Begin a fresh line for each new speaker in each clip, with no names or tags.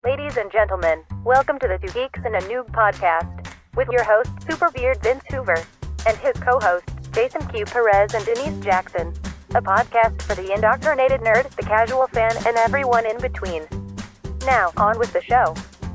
Ladies and gentlemen, welcome to the Two Geeks and a Noob podcast with your host, Super Beard Vince Hoover, and his co-hosts, Jason Q. Perez and Denise Jackson. A podcast for the indoctrinated nerd, the casual fan, and everyone in between. Now, on with the show.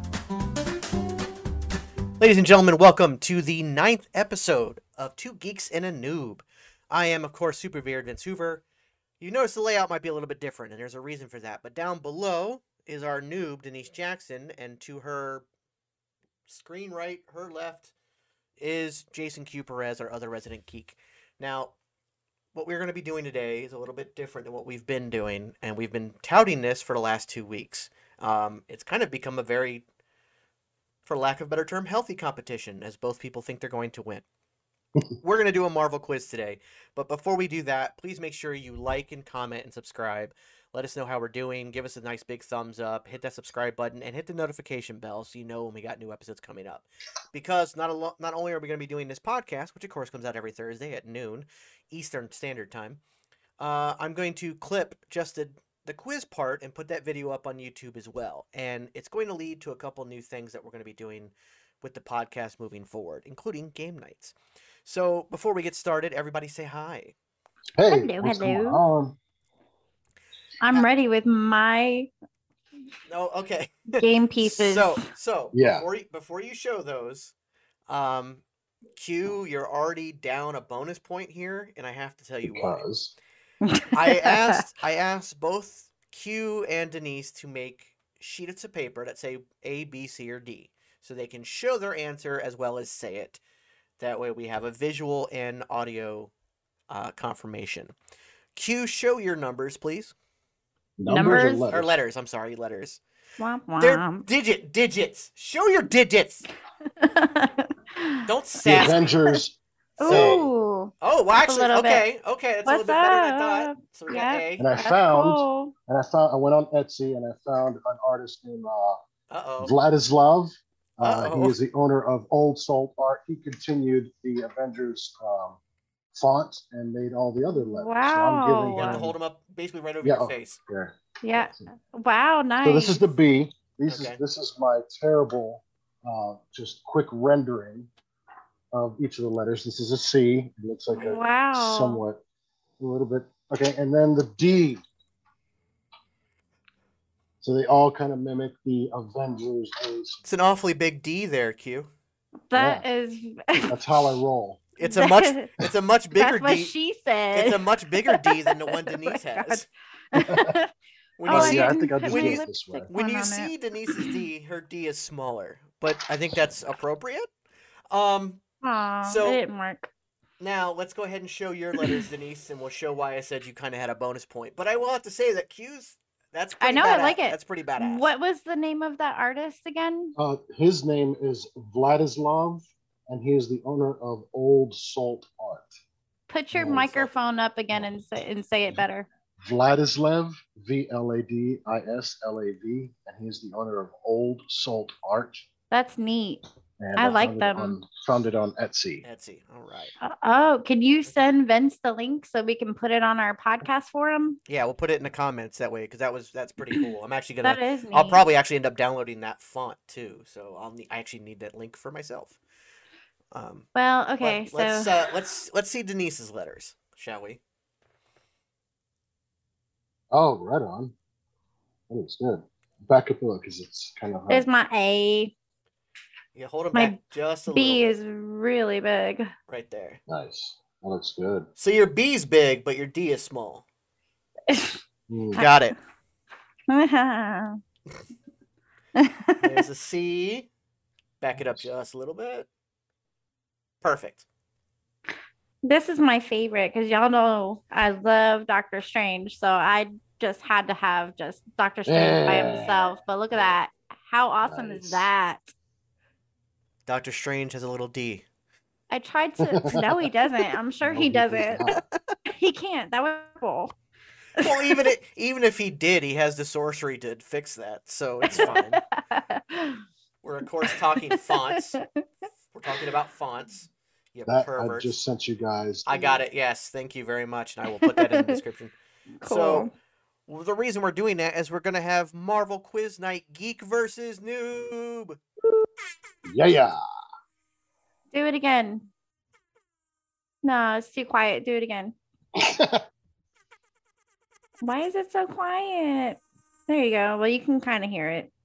Ladies and gentlemen, welcome to the 9th episode of Two Geeks and a Noob. I am, of course, Super Beard Vince Hoover. You notice the layout might be a little bit different, and there's a reason for that. But down below is our noob, Denise Jackson, and to her screen right, her left, is Jason Q. Perez, our other resident geek. Now, what we're going to be doing today is a little bit different than what we've been doing, and we've been touting this for the last 2 weeks. It's kind of become a very, for lack of a better term, healthy competition, as both people think they're going to win. We're going to do a Marvel quiz today, but before we do that, please make sure you like and comment and subscribe. Let us know how we're doing. Give us a nice big thumbs up. Hit that subscribe button and hit the notification bell so you know when we got new episodes coming up. Because not only are we going to be doing this podcast, which of course comes out every Thursday at noon Eastern Standard Time, I'm going to clip just the quiz part and put that video up on YouTube as well. And it's going to lead to a couple new things that we're going to be doing with the podcast moving forward, including game nights. So before we get started, everybody say hi.
Hey,
Hello,
what's
hello.
going on?
I'm ready with my
Oh, okay.
game pieces.
So
Yeah.
before you show those, Q, you're already down a bonus point here, and I have to tell you why.
Because
I asked both Q and Denise to make sheets of paper that say A, B, C, or D, so they can show their answer as well as say it. That way we have a visual and audio confirmation. Q, show your numbers, please.
Numbers?
Or letters. I'm sorry, letters.
Womp
They're
womp.
digits. Show your digits. Don't
the
sass me.
Avengers.
Ooh.
Oh, well, actually,
little
okay, that's a little
What's
bit better than I thought.
up?
So we got A.
And I
That's
found,
cool.
I went on Etsy and I found an artist named
Uh-oh.
Vladislav.
Uh-oh.
He is the owner of Old Salt Art. He continued the Avengers font and made all the other letters.
Wow.
So I'm giving
You have to
him,
hold them up basically right over
Yeah,
your
oh.
face.
here.
Yeah. Wow, nice.
So this is the B.
Okay.
This is my terrible, just quick rendering of each of the letters. This is a C. It looks like a
Wow.
somewhat, a little bit. Okay, and then the D. So they all kind of mimic the Avengers.
It's an awfully big D there, Q.
That is.
That's how I roll.
It's a much bigger
That's what
D.
she said.
It's a much bigger D than the one Denise
Oh my
has. When
Oh,
you
I
see
yeah, I
didn't
think I'll
put
just
when
do
you-
it this way.
when
one
you
on
see
it.
Denise's D, her D is smaller, but I think that's appropriate.
Aw,
So-
it didn't work.
Now let's go ahead and show your letters, Denise, and we'll show why I said you kind of had a bonus point. But I will have to say that Q's that's
I
pretty
know, I
badass.
like it.
That's pretty badass.
What was the name of that artist again?
His name is Vladislav, and he is the owner of Old Salt Art.
Put your
Oh,
microphone up again and say it better.
Vladislav, Vladislav, and he is the owner of Old Salt Art.
That's neat.
And
I like
found it
them.
found it on Etsy.
Etsy. All right.
Oh, can you send Vince the link so we can put it on our podcast forum?
Yeah, we'll put it in the comments that way because that's pretty cool. I'm actually
That
gonna.
is neat.
I'll probably actually end up downloading that font too. So I actually need that link for myself.
Well, okay,
Let's see Denise's letters, shall we?
Oh, right on. That looks good. Back up a look because it's kind of hard.
there's my A.
Yeah, hold them
My
back just a
B
little
is really big.
bit, right there.
Nice. That looks good.
So your B's big, but your D is small.
Hmm.
Got it.
This
There's a C. Back it up just a little bit. Perfect.
is my favorite because y'all know I love Doctor Strange, so I just had to have just Doctor Strange by himself. But look at that. How awesome
Nice.
is that?
Doctor Strange has a little D.
I tried to. No, he doesn't. I'm sure
No,
he
does
doesn't.
not.
He can't. That was cool.
Well, even if he did, he has the sorcery to fix that, so it's fine. We're of course talking fonts. We're talking about fonts. You
That I
pervert.
just sent you guys.
I got it. Yes, thank you very much, and I will put that in the description.
Cool.
So Well, the reason we're doing that is we're going to have Marvel Quiz Night Geek versus Noob.
Yeah.
Do it again. No, it's too quiet. Do it again. Why is it so quiet? There you go. Well, you can kind of hear it.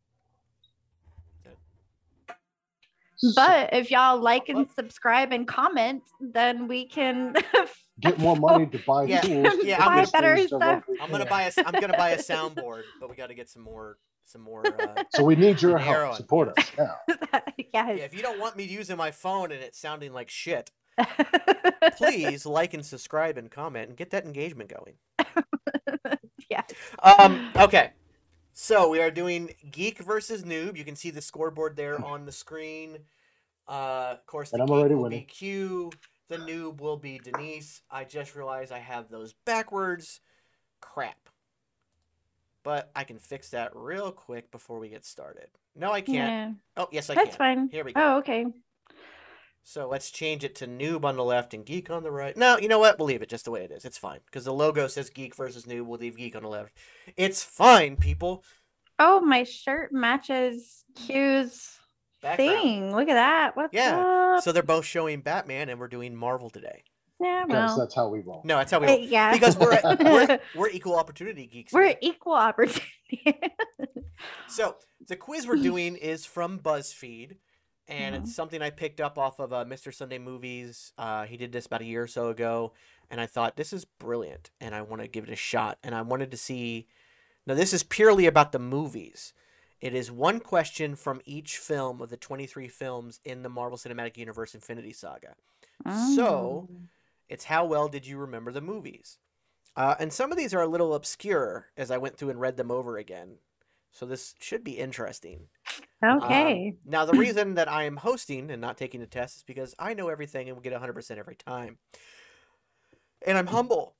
But if y'all like and subscribe and comment, then we can
get more money to buy tools.
Yeah,
buy better stuff.
I'm gonna buy a soundboard, but we got to get some more.
So we need your help. Support us now.
Yes.
Yeah, if you don't want me using my phone and it sounding like shit, please like and subscribe and comment and get that engagement going.
Yeah.
Okay. So we are doing Geek versus Noob. You can see the scoreboard there on the screen. Of course, the Geek will be Q. The Noob will be Denise. I just realized I have those backwards. Crap. But I can fix that real quick before we get started. No, I can't.
Yeah.
Oh, yes, I can.
That's fine.
Here we go.
Oh, okay.
So let's change it to Noob on the left and Geek on the right. No, you know what? We'll leave it just the way it is. It's fine. Because the logo says Geek versus Noob. We'll leave Geek on the left. It's fine, people.
Oh, my shirt matches Q's thing. Look at that. What's up?
So they're both showing Batman, and we're doing Marvel today.
Yeah, well.
That's how we roll.
No, that's how we roll.
Yeah.
Because we're equal opportunity geeks.
We're equal opportunity.
So the quiz we're doing is from BuzzFeed, and it's something I picked up off of Mr. Sunday Movies. He did this about a year or so ago, and I thought, this is brilliant, and I want to give it a shot. And I wanted to see... Now, this is purely about the movies. It is one question from each film of the 23 films in the Marvel Cinematic Universe Infinity Saga. So, it's how well did you remember the movies? And some of these are a little obscure as I went through and read them over again. So this should be interesting.
Okay.
Now, the reason that I am hosting and not taking the test is because I know everything and will get 100% every time. And I'm humble.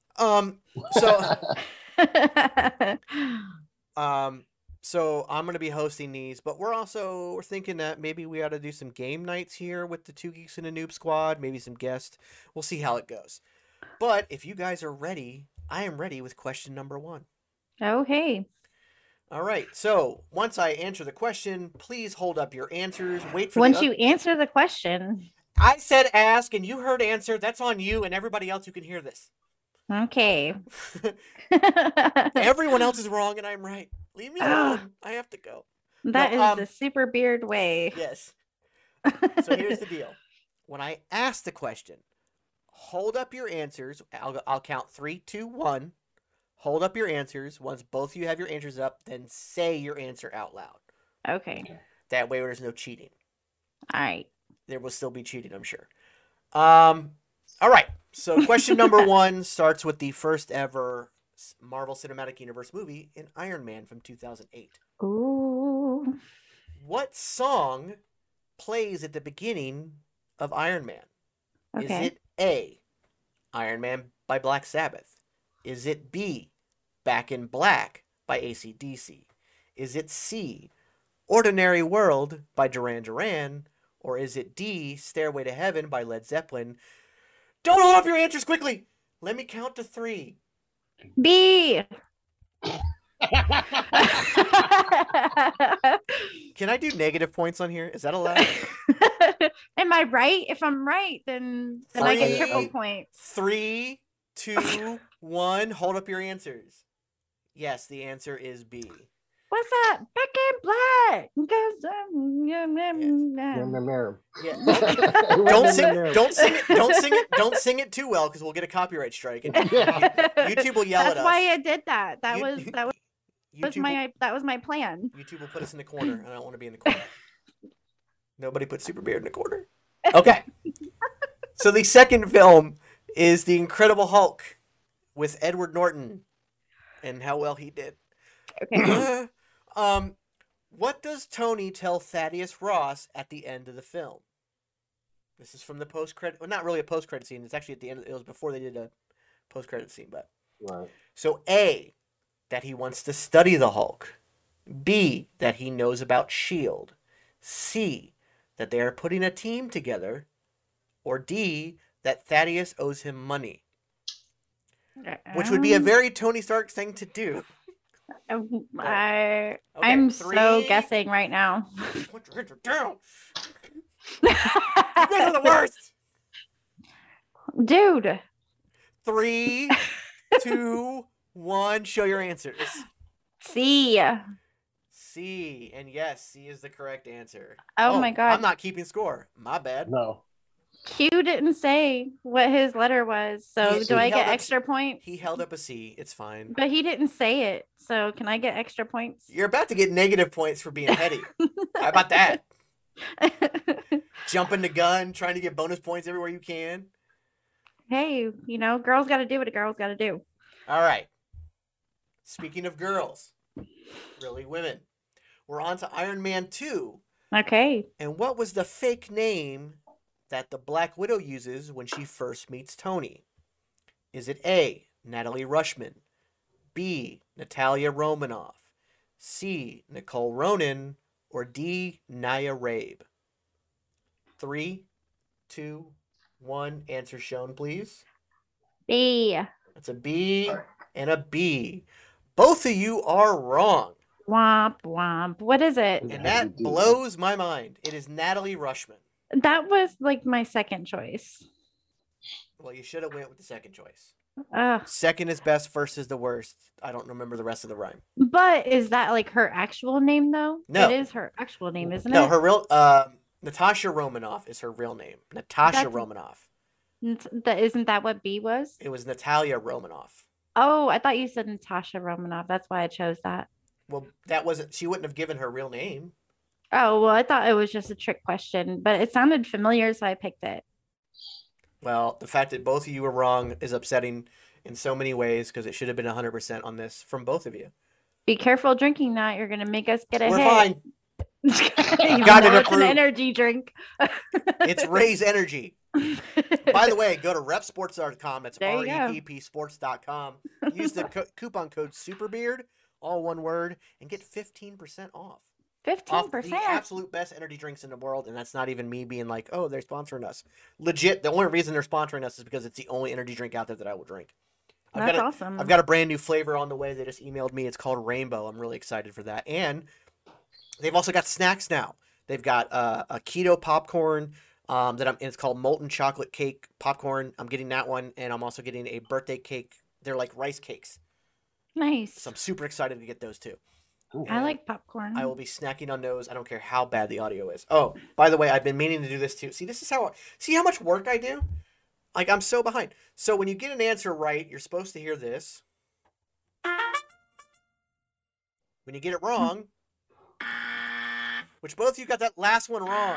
So I'm going to be hosting these, but we're thinking that maybe we ought to do some game nights here with the Two Geeks and a Noob squad, maybe some guests. We'll see how it goes. But if you guys are ready, I am ready with question number 1.
Okay.
All right. So once I answer the question, please hold up your answers. Wait for
once you answer the question.
I said ask and you heard answer. That's on you and everybody else who can hear this.
Okay.
Everyone else is wrong and I'm right. Leave me alone. I have to go.
That is the super beard way.
Yes. So here's the deal. When I ask the question, hold up your answers. I'll count 3, 2, 1. Hold up your answers. Once both of you have your answers up, then say your answer out loud.
Okay.
That way there's no cheating.
All right.
There will still be cheating, I'm sure. All right. So question number 1 starts with the first ever Marvel Cinematic Universe movie in Iron Man from 2008.
Ooh.
What song plays at the beginning of Iron Man?
Okay.
Is it A, Iron Man by Black Sabbath? Is it B, Back in Black by AC/DC? Is it C, Ordinary World by Duran Duran? Or is it D, Stairway to Heaven by Led Zeppelin? Don't hold up your answers quickly. Let me count to 3.
B.
Can I do negative points on here? Is that allowed?
Am I right? If I'm right, then I get triple points.
3, 2, 1. Hold up your answers. Yes, the answer is B.
What's that? Back in Black.
Don't sing it too well because we'll get a copyright strike and YouTube will yell at us.
That's why I did that. That was my plan.
YouTube will put us in the corner, and I don't want to be in the corner. Nobody put Super Beard in the corner. Okay. So the second film is The Incredible Hulk with Edward Norton and how well he did.
Okay.
What does Tony tell Thaddeus Ross at the end of the film? This is from the post-credit. Well, not really a post-credit scene. It's actually at the end. It was before they did a post-credit scene, but
right.
So A, that he wants to study the Hulk. B, that he knows about S.H.I.E.L.D. C, that they are putting a team together. Or D, that Thaddeus owes him money. Which would be a very Tony Stark thing to do.
I'm
Okay,
so
3.
guessing right now.
Put your hands down. You guys are the worst.
Dude.
3, 2, 1. Show your answers.
C.
C. And yes, C is the correct answer.
Oh my God.
I'm not keeping score. My bad.
No.
Q didn't say what his letter was. So
He
do I
held
get
up-
extra points?
He held up a C. It's fine.
But he didn't say it. So can I get extra points?
You're about to get negative points for being heady. How about that? Jumping the gun, trying to get bonus points everywhere you can.
Hey, girls got to do what a girl's got to do.
All right. Speaking of girls, really women, we're on to Iron Man 2.
Okay.
And what was the fake name that the Black Widow uses when she first meets Tony? Is it A, Natalie Rushman, B, Natalia Romanoff, C, Nicole Ronan, or D, Naya Rabe? 3, 2, 1. Answer shown, please.
B.
That's a B and a B. Both of you are wrong.
Womp womp. What is it?
And that blows my mind. It is Natalie Rushman.
That was like my second choice.
Well, you should have went with the second choice.
Ugh.
Second is best, first is the worst. I don't remember the rest of the rhyme.
But is that like her actual name though?
No.
It is her actual name, isn't
No,
it?
her real Natasha Romanoff is her real name. Natasha
That's-
Romanoff.
Isn't that what B was?
It was Natalia Romanoff.
Oh, I thought you said Natasha Romanoff. That's why I chose that.
Well, that wasn't. She wouldn't have given her real name.
Oh, well, I thought it was just a trick question, but it sounded familiar, so I picked it.
Well, the fact that both of you were wrong is upsetting in so many ways because it should have been 100% on this from both of you.
Be careful drinking that. You're going to make us get a
We're
hit.
fine.
You
got it
know it's an
approved.
energy drink.
It's Raise Energy. By the way, go to repsports.com. That's
There you go.
reppsports.com. Use the coupon code SUPERBEARD, all one word, and get 15% off.
15%.
The absolute best energy drinks in the world, and that's not even me being like, oh, they're sponsoring us. Legit, the only reason they're sponsoring us is because it's the only energy drink out there that I will drink.
That's awesome.
I've got a brand new flavor on the way. They just emailed me. It's called Rainbow. I'm really excited for that. And they've also got snacks now. They've got a keto popcorn it's called Molten Chocolate Cake Popcorn. I'm getting that one, and I'm also getting a birthday cake. They're like rice cakes.
Nice.
So I'm super excited to get those too.
Ooh.
I like popcorn.
I will be snacking on those. I don't care how bad the audio is. Oh, by the way, I've been meaning to do this too. See how much work I do? Like, I'm so behind. So when you get an answer right, you're supposed to hear this. When you get it wrong, which both of you got that last one wrong.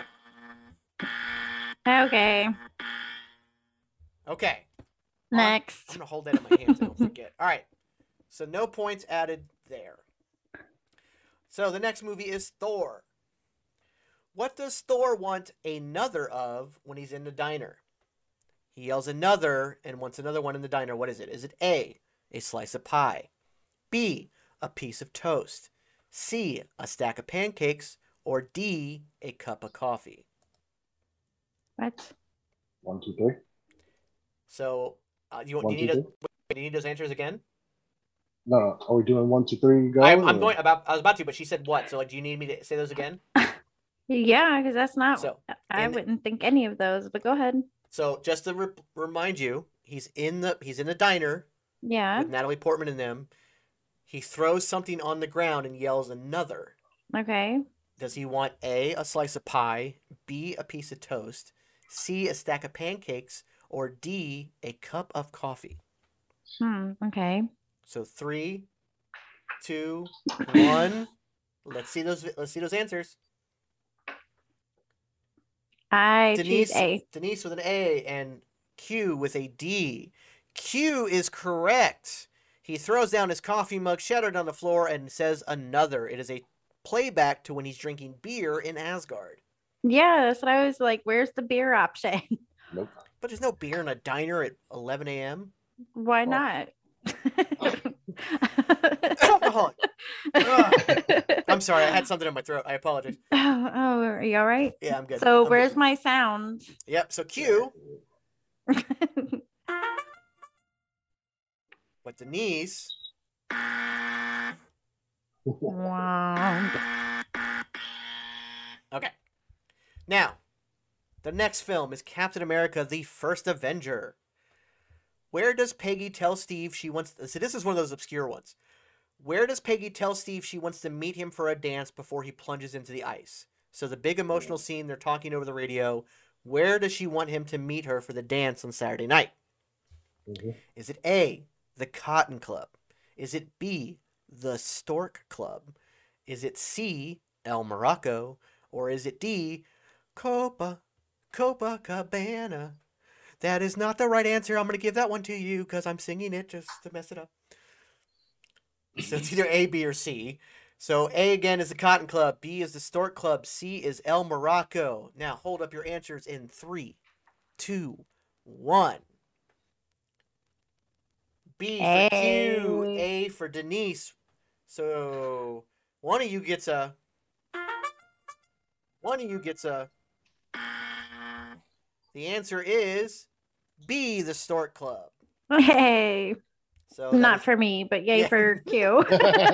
Okay.
Okay.
Next.
I'm going to hold that in my hands. I don't forget. All right. So no points added there. So the next movie is Thor. What does Thor want another of when he's in the diner? He yells another and wants another one in the diner. What is it? Is it A, a slice of pie, B, a piece of toast, C, a stack of pancakes, or D, a cup of coffee?
What?
1, 2, 3.
So do you
One,
need
two,
do you need those answers again?
No, are we doing 1, 2, 3? Go.
I'm
or-
going about. I was about to, but she said what? So like, do you need me to say those again?
Yeah, because that's not.
So,
I
and-
wouldn't think any of those, but go ahead.
So just to remind you, he's in the diner
Yeah.
with Natalie Portman and them. He throws something on the ground and yells another.
Okay.
Does he want A, a slice of pie, B, a piece of toast, C, a stack of pancakes, or D, a cup of coffee?
Okay.
So 3, 2, 1. Let's see those answers.
I
Denise
choose A.
Denise with an A and Q with a D. Q is correct. He throws down his coffee mug, shattered on the floor, and says another. It is a playback to when he's drinking beer in Asgard.
Yeah, that's what I was like. Where's the beer option?
Nope.
But there's no beer in a diner at 11 a.m.
Why not?
Alcoholic. I'm sorry, I had something in my throat. I apologize.
Oh, are you all right?
Yeah, I'm good.
So
I'm
where's
good.
my sound?
Yep, so Q, but Denise
Wow.
Okay. Now, the next film is Captain America: The First Avenger. Where does Peggy tell Steve she wants? So this is one of those obscure ones. Where does Peggy tell Steve she wants to meet him for a dance before he plunges into the ice? So the big emotional scene, they're talking over the radio. Where does she want him to meet her for the dance on Saturday night?
Mhm.
Is it A, the Cotton Club? Is it B, the Stork Club? Is it C, El Morocco? Or is it D, Copacabana? That is not the right answer. I'm going to give that one to you because I'm singing it just to mess it up. So it's either A, B, or C. So A again is the Cotton Club, B is the Stork Club, C is El Morocco. Now hold up your answers in 3, 2, 1. B for Q,
Hey.
A for Denise. So one of you gets a. The answer is B, the Stork Club.
Hey.
So that
Not
is,
for me, but yay
Yeah.
for Q.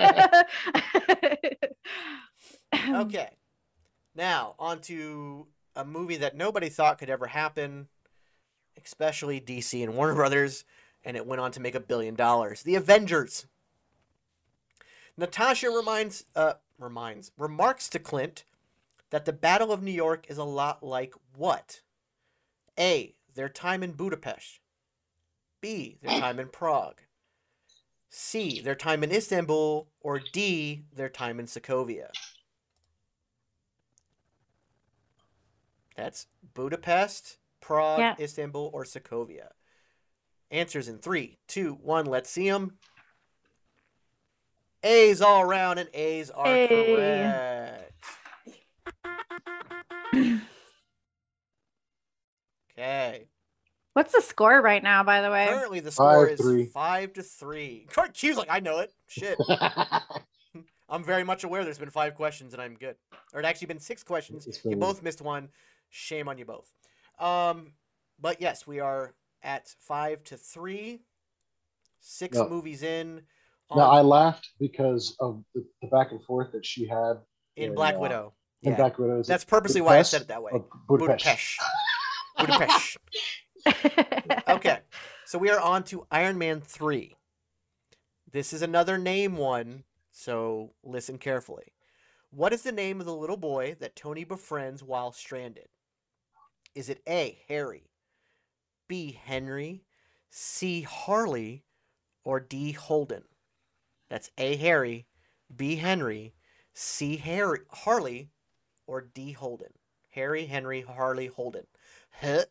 okay. Now on to a movie that nobody thought could ever happen, especially DC and Warner Brothers, and it went on to make $1 billion. The Avengers. Natasha remarks to Clint that the Battle of New York is a lot like what? A, their time in Budapest. B, their time in Prague. C, their time in Istanbul. Or D, their time in Sokovia. That's Budapest, Prague,
Yeah.
Istanbul, or Sokovia. Answers in 3, 2, 1. Let's see them. A's all around, and A's are
Hey.
correct. Okay.
What's the score right now, by the way?
Currently, the score is
5-3.
5-3. Q's like, I know it. Shit. I'm very much aware there's been 5 questions, and I'm good. Or it actually been 6 questions. You both missed one. Shame on you both. But yes, we are at 5-3. 6
No.
movies in.
Now, I laughed because of the back and forth that she had
in Black Widow.
In
Yeah.
Black Widow.
That's purposely why I said it that way.
Budapest.
Budapest. Okay. So we are on to Iron Man 3. This is another name one, so listen carefully. What is the name of the little boy that Tony befriends while stranded? Is it A, Harry, B, Henry, C, Harley, or D, Holden? That's A, Harry, B, Henry, C, Harley, or D, Holden. Harry, Henry, Harley, Holden. Huh?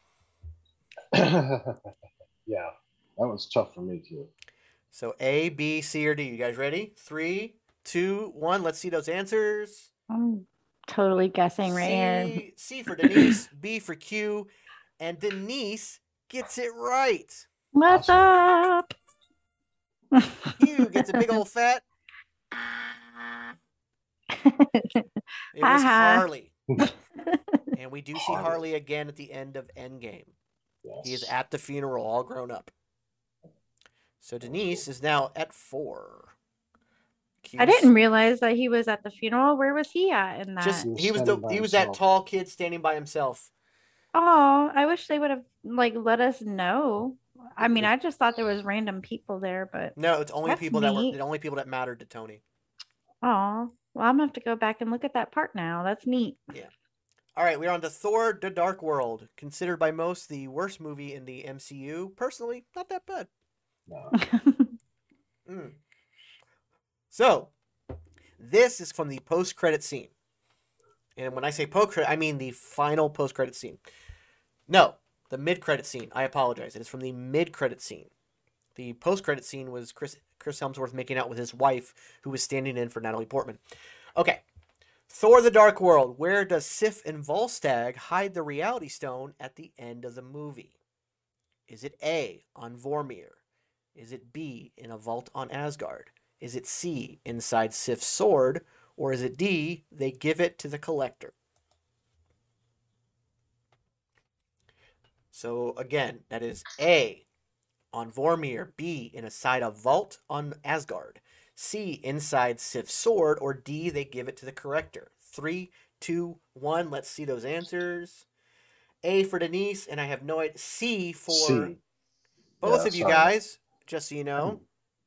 Yeah, that was tough for me too.
So A, B, C, or D. You guys ready? 3, 2, 1. Let's see those answers.
I'm totally guessing right here.
C for Denise, B for Q, and Denise gets it right.
What's up?
Q gets a big old fat. It was Harley. And we do see Harley again at the end of Endgame.
Yes.
He is at the funeral, all grown up. So Denise is now at 4.
I didn't realize that he was at the funeral. Where was he at in that?
He was that tall kid standing by himself.
Oh, I wish they would have let us know. I mean, I just thought there was random people there, but
no, it's only
that's
people
neat.
the only people that mattered to Tony.
Oh, well, I'm gonna have to go back and look at that part now. That's neat.
Yeah. All right, we're on to Thor: The Dark World, considered by most the worst movie in the MCU. Personally, not that bad.
No.
So, this is from the post-credit scene. And when I say post-credit, I mean the final post-credit scene. No, the mid-credit scene. I apologize. It is from the mid-credit scene. The post-credit scene was Chris Hemsworth making out with his wife, who was standing in for Natalie Portman. Okay. Thor: The Dark World. Where does Sif and Volstagg hide the Reality Stone at the end of the movie? Is it A, on Vormir? Is it B, in a vault on Asgard? Is it C, inside Sif's sword? Or is it D, they give it to the Collector? So again, that is A, on Vormir. B, inside a vault on Asgard. C, inside Sif's sword, or D, they give it to the corrector. 3, 2, 1. Let's see those answers. A for Denise, and I have no idea. C for
C.
both
Yeah,
of you
sorry.
guys. Just so you know,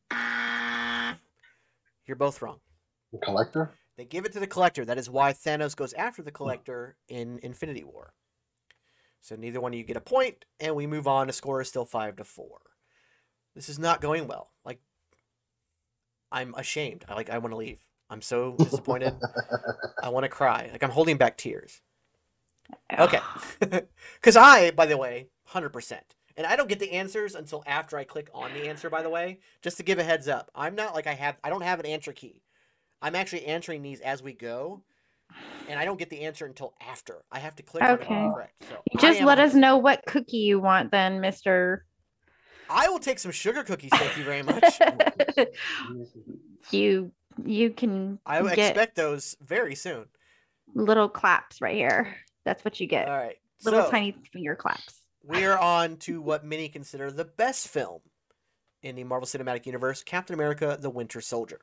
you're both wrong.
The collector?
They give it to the collector. That is why Thanos goes after the collector in Infinity War. So neither one of you get a point, and we move on. The score is still 5-4. This is not going well. Like, I'm ashamed. I want to leave. I'm so disappointed. I want to cry. Like, I'm holding back tears. Okay. Because by the way, 100%. And I don't get the answers until after I click on the answer, by the way. Just to give a heads up. I'm not like I don't have an answer key. I'm actually answering these as we go. And I don't get the answer until after. I have to click on it to be correct. So
just let us know what cookie you want then, Mr.
I will take some sugar cookies, thank you very much.
You can
I
get
expect those very soon.
little claps right here. That's what you get.
All right.
Little
So,
tiny finger claps.
we are on to what many consider the best film in the Marvel Cinematic Universe, Captain America: The Winter Soldier.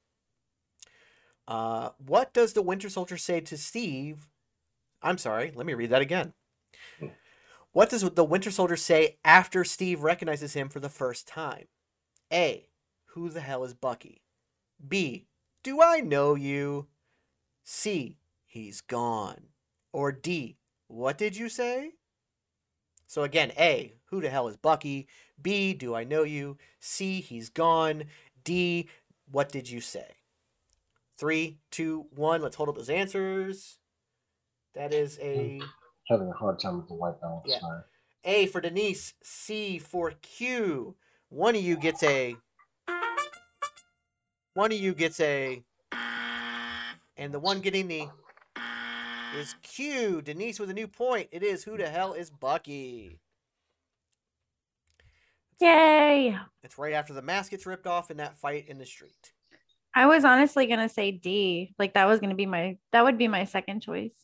What does the Winter Soldier say to Steve? I'm sorry, let me read that again. What does the Winter Soldier say after Steve recognizes him for the first time? A, who the hell is Bucky? B, do I know you? C, he's gone. Or D, what did you say? So again, A, who the hell is Bucky? B, do I know you? C, he's gone. D, what did you say? 3, 2, 1. Let's hold up those answers. That is a
Having a hard time with the white balance.
Yeah.
Sorry.
A for Denise, C for Q. One of you gets a, and the one getting the is Q. Denise with a new point. It is who the hell is Bucky?
Yay.
It's right after the mask gets ripped off in that fight in the street.
I was honestly gonna say D. Like that would be my second choice.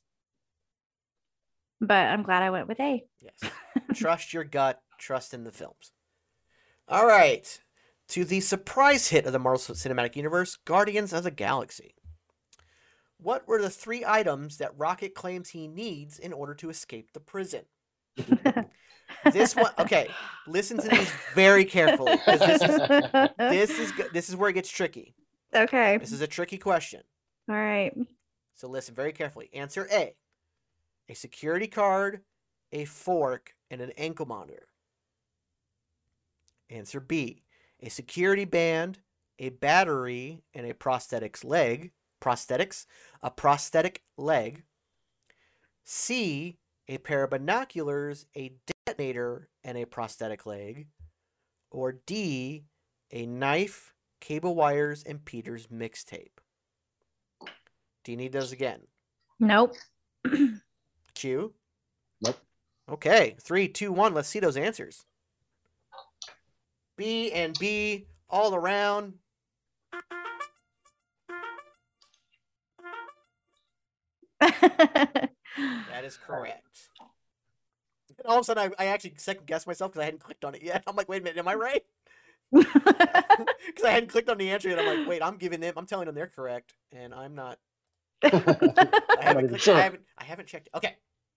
But I'm glad I went with A.
Yes. Trust your gut. Trust in the films. All right. To the surprise hit of the Marvel Cinematic Universe, Guardians of the Galaxy. What were the 3 items that Rocket claims he needs in order to escape the prison? This one, okay. Listen to these very carefully, because this is where it gets tricky.
Okay.
This is a tricky question.
All right.
So listen very carefully. Answer A security card, a fork, and an ankle monitor. Answer B, a security band, a battery, and a prosthetic leg. C, a pair of binoculars, a detonator, and a prosthetic leg. Or D, a knife, cable wires, and Peter's mixtape. Do you need those again?
Nope.
Q?
Nope.
Okay, 3, 2, 1. Let's see those answers. B and B all around. That is correct. And all of a sudden, I actually second guessed myself because I hadn't clicked on it yet. I'm like, wait a minute, am I right? Because I hadn't clicked on the answer yet. I'm like, wait, I'm telling them they're correct, and I'm not. I haven't checked. Okay.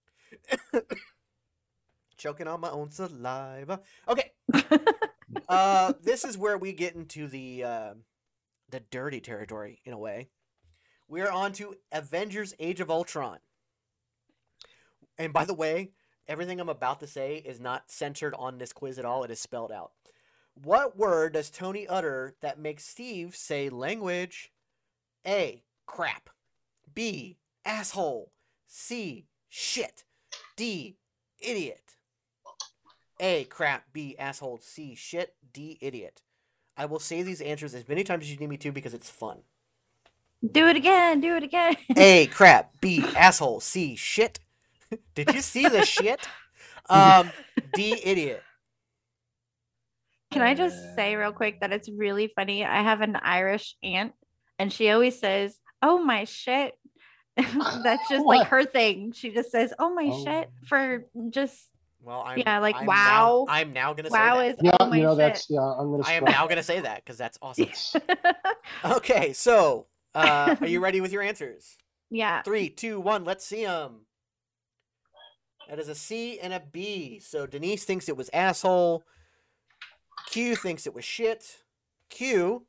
Choking on my own saliva. Okay. This is where we get into the dirty territory in a way. We are on to Avengers: Age of Ultron. And by the way, everything I'm about to say is not centered on this quiz at all. It is spelled out. What word does Tony utter that makes Steve say language? A, crap. B, asshole. C, shit. D, idiot. A, crap. B, asshole. C, shit. D, idiot. I will say these answers as many times as you need me to because it's fun.
Do it again.
A, crap. B, asshole. C, shit. Did you see the shit? D, idiot.
Can I just say real quick that it's really funny? I have an Irish aunt and she always says, oh my shit. That's just like her thing. She just says, oh my shit, for just
Well,
Yeah, like,
I'm
wow.
I'm now gonna
Wow
say
is
Yeah,
oh my
you know,
shit.
that's, yeah, I'm going to
that. I am
strike.
now gonna say that because that's awesome.
It's,
Okay, so are you ready with your answers?
Yeah.
3, 2, 1. Let's see them. That is a C and a B. So Denise thinks it was asshole. Q thinks it was shit. Q,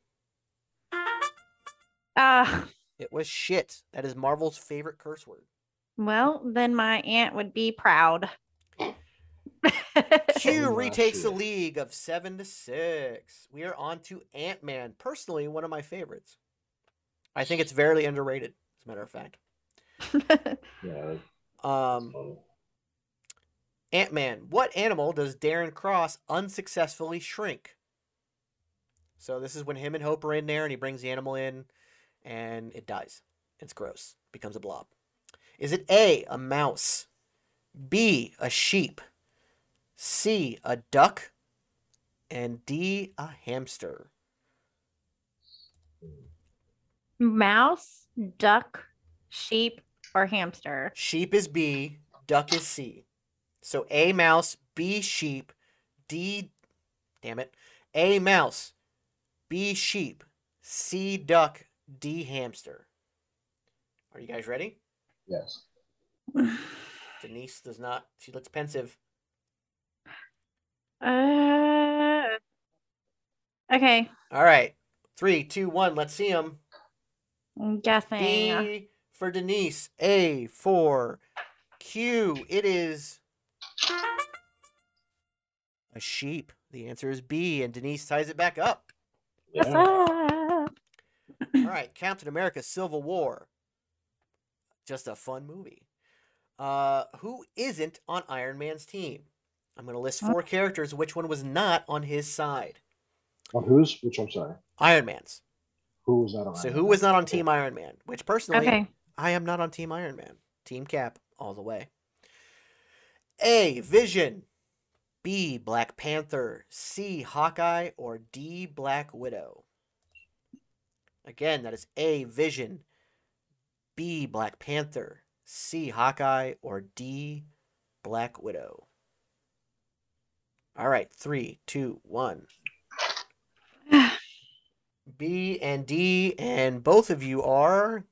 it was shit. That is Marvel's favorite curse word.
Well, then my aunt would be proud.
Q
Oh,
retakes the
shit.
league of 7-6. We are on to Ant-Man. Personally, one of my favorites. I think it's very underrated, as a matter of fact.
Yeah.
Ant-Man. What animal does Darren Cross unsuccessfully shrink? So this is when him and Hope are in there, and he brings the animal in, and it dies. It's gross. Becomes a blob. Is it A, a mouse, B, a sheep, C, a duck, and D, a hamster?
Mouse, duck, sheep, or hamster?
Sheep is B, duck is C. So A, mouse, B, sheep, D, damn it, A, mouse, B, sheep, C, duck, D, hamster. Are you guys ready?
yes.
Denise does not. She looks pensive.
Okay.
All right. 3, 2, 1. Let's see them.
I'm guessing.
B for Denise. A for Q. It is a sheep. The answer is B, and Denise ties it back up.
What's
Yeah.
up?
All right. Captain America Civil War. Just a fun movie. Who isn't on Iron Man's team? I'm going to list 4 characters. Which one was not on his side?
On whose? Which, I'm sorry.
Iron Man's.
Who was that on?
So who was not on Team Iron Man? Which personally,
Okay.
I am not on Team Iron Man. Team Cap all the way. A, Vision. B, Black Panther. C, Hawkeye. Or D, Black Widow. Again, that is A, Vision. B, Black Panther. C, Hawkeye. Or D, Black Widow. All right, 3, 2, 1. B and D, and both of you are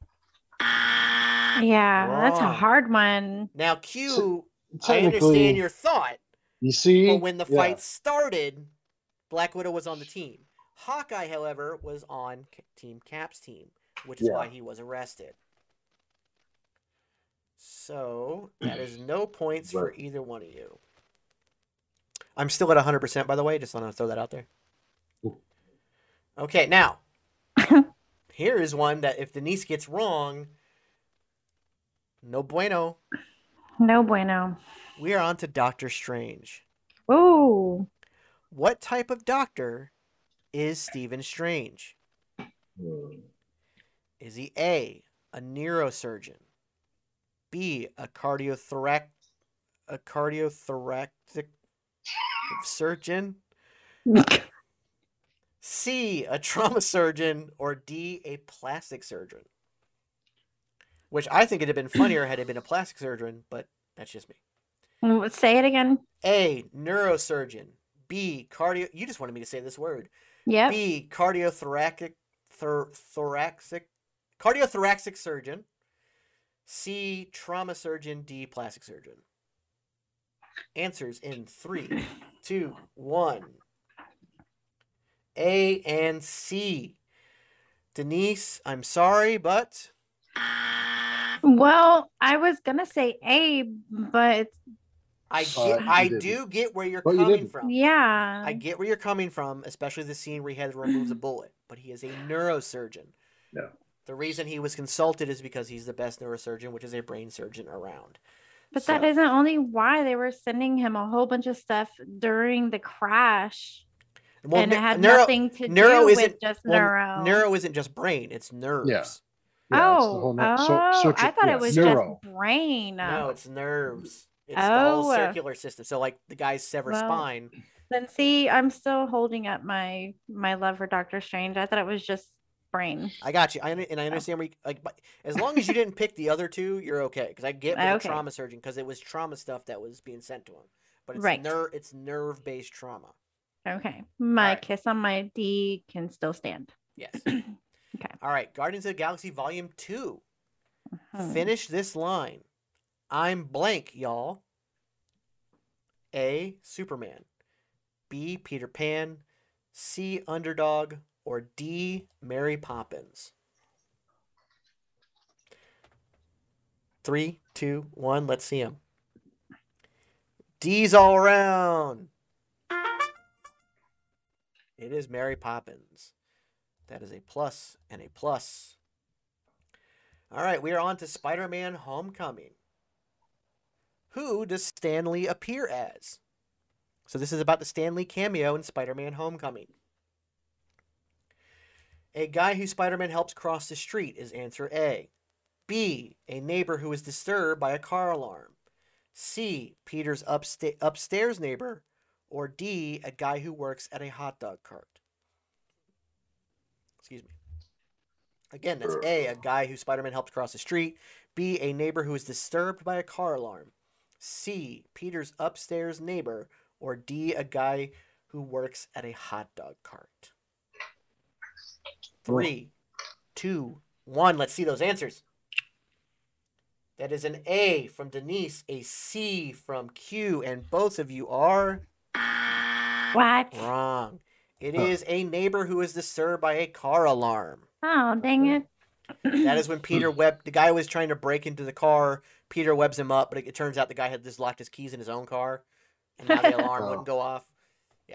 Yeah, that's a
wrong.
hard one.
Now Q. I
Technically,
understand your thought,
you see,
but when the
yeah.
fight started, Black Widow was on the team. Hawkeye, however, was on Team Cap's team, which is
Yeah.
why he was arrested. So that is no points for
Right.
either one of you. I'm still at 100%, by the way. Just want to throw that out there. Okay, now here is one that if Denise gets wrong, no bueno.
No bueno.
We are on to Doctor Strange.
Ooh.
What type of doctor is Stephen Strange? Is he A, a neurosurgeon, B, a cardiothoracic surgeon, C, a trauma surgeon, or D, a plastic surgeon? Which I think it'd have been funnier had it been a plastic surgeon, but that's just me.
Say it again.
A, neurosurgeon. B, cardio. You just wanted me to say this word.
Yep.
B, cardiothoracic surgeon. C, trauma surgeon. D, plastic surgeon. Answers in 3, 2, 1. A and C. Denise, I'm sorry, but
Well, I was gonna say A, but
I
you didn't.
do get where you're
But you
coming
didn't.
from.
yeah.
I get where you're coming from, especially the scene where he had to remove the bullet. But he is a neurosurgeon.
Yeah.
The reason he was consulted is because he's the best neurosurgeon, which is a brain surgeon around.
But that isn't only why they were sending him a whole bunch of stuff during the crash.
Well,
and it had
neuro,
nothing to
neuro
do
isn't
with just
well,
neuro.
Neuro isn't just brain; it's nerves.
Yeah.
Oh,
it's the whole
I thought
yeah,
it was
neuro.
just brain.
No, it's nerves. It's the whole
Oh.
circular system. So, like the guy's severed
Well,
spine.
Then see, I'm still holding up my love for Doctor Strange. I thought it was just brain.
I got you. I understand where you, like, but as long as you didn't pick the other two, you're okay. Because I get with the
Okay.
trauma surgeon, because it was trauma stuff that was being sent to him. but it's
Right.
it's nerve-based trauma.
Okay. My
Alright.
kiss on my D can still stand.
Yes.
Okay.
All right, Guardians of the Galaxy Volume 2.
Hmm.
Finish this line. I'm blank, y'all. A. Superman. B. Peter Pan. C. Underdog. Or D. Mary Poppins. 3, 2, 1. Let's see them. D's all around. It is Mary Poppins. That is a plus and a plus. All right, we are on to Spider-Man Homecoming. Who does Stan Lee appear as? So this is about the Stan Lee cameo in Spider-Man Homecoming. A guy who Spider-Man helps cross the street is answer A. B. A neighbor who is disturbed by a car alarm. C. Peter's upstairs neighbor. Or D. A guy who works at a hot dog cart. Excuse me. Again, that's A guy who Spider-Man helps cross the street. B. A neighbor who is disturbed by a car alarm. C. Peter's upstairs neighbor. Or D. A guy who works at a hot dog cart. 3, 2, 1. Let's see those answers. That is an A from Denise, a C from Q, and both of you are
What?
wrong. It is a neighbor who is disturbed by a car alarm.
Oh, dang it.
That is when the guy was trying to break into the car. Peter webs him up, but it turns out the guy had just locked his keys in his own car, and now the alarm wouldn't go off. Yeah.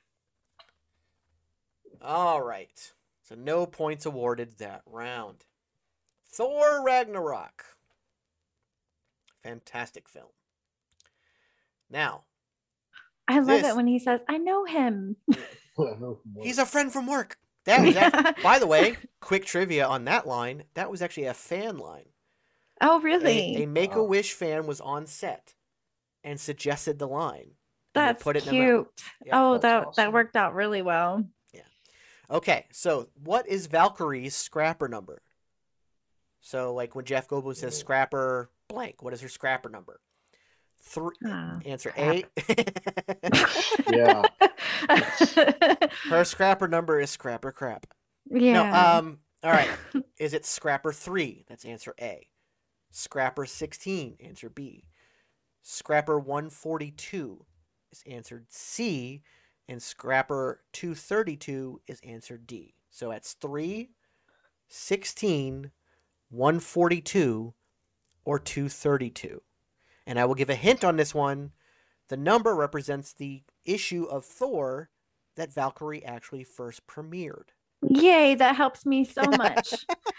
All right. So no points awarded that round. Thor Ragnarok. Fantastic film. Now,
I love
this-
it when he says, I know him.
he's a friend from work. That was by the way, quick trivia on that line. That was actually a fan line.
Oh, really?
A Make-A-Wish fan was on set and suggested the line. and they
That's
put it in their mouth.
cute.
Yeah.
Oh,
That's
that
awesome.
worked out really well.
Okay, so what is Valkyrie's scrapper number? So, like when Jeff Goldblum says scrapper blank, what is her scrapper number?
Ah,
Answer
crap.
A.
Yeah.
Her scrapper number is scrapper crap.
Yeah.
No, all right. Is it scrapper 3? That's answer A. Scrapper 16, answer B. Scrapper 142 is answered C. And Scrapper 232 is answer D. So that's 3, 16, 142, or 232. And I will give a hint on this one. The number represents the issue of Thor that Valkyrie actually first premiered.
Yay, that helps me so much.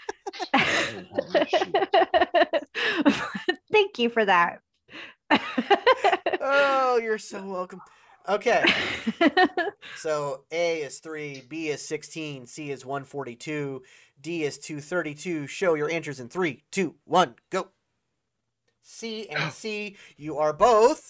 Thank you for that.
Oh, you're so welcome. Okay. So A is 3, B is 16, C is 142, D is 232. Show your answers in 3, 2, 1, go. C and C, you are both.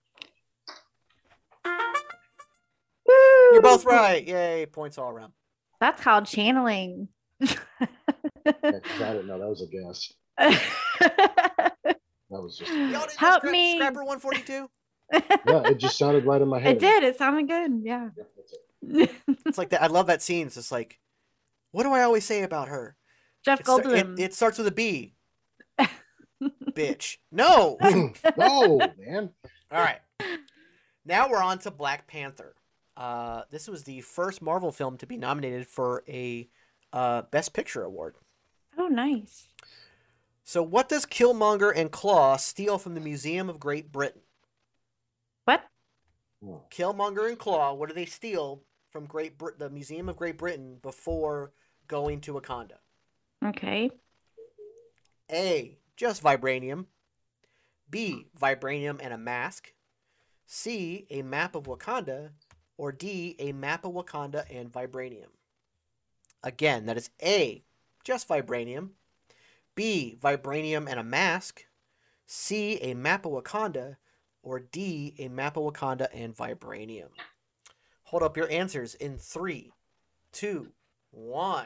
You're both right. Yay, points all around.
That's called channeling.
Yeah, 'cause I didn't know that was a guess. That was just
Y'all didn't
Help
know
me.
Scrapper 142?
yeah, it just sounded right in my head.
It did. It sounded good. Yeah.
Yeah, that's it.
It's like that. I love that scene. It's just like, what do I always say about her?
Jeff Goldblum.
It starts with a B. Bitch. No.
No, man.
All right. Now we're on to Black Panther. This was the first Marvel film to be nominated for a Best Picture award.
Oh, nice.
So what does Killmonger and Claw steal from the Museum of Great Britain?
What?
Killmonger and Claw, what do they steal from the Museum of Great Britain before going to Wakanda?
Okay.
A, just vibranium. B, vibranium and a mask. C, a map of Wakanda. Or D, a map of Wakanda and vibranium. Again, that is A, just vibranium. B, vibranium and a mask. C, a map of Wakanda. Or D, a map of Wakanda and vibranium. Hold up your answers in 3, 2, 1.